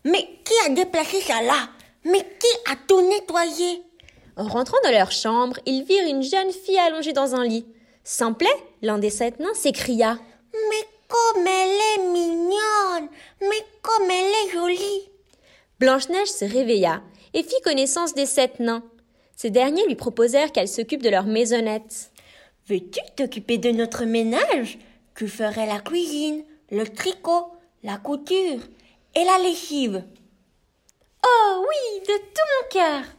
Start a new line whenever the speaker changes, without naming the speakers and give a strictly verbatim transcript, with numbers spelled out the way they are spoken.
Mais qui a déplacé ça là? Mais qui a tout nettoyé?
En rentrant dans leur chambre, ils virent une jeune fille allongée dans un lit. Simplet, l'un des sept nains, s'écria.
Mais comme elle est mignonne! Mais comme elle est jolie!
Blanche-Neige se réveilla et fit connaissance des sept nains. Ces derniers lui proposèrent qu'elle s'occupe de leur maisonnette.
Veux-tu t'occuper de notre ménage? Tu ferais la cuisine, le tricot, la couture et la lessive.
Oh oui, de tout mon cœur!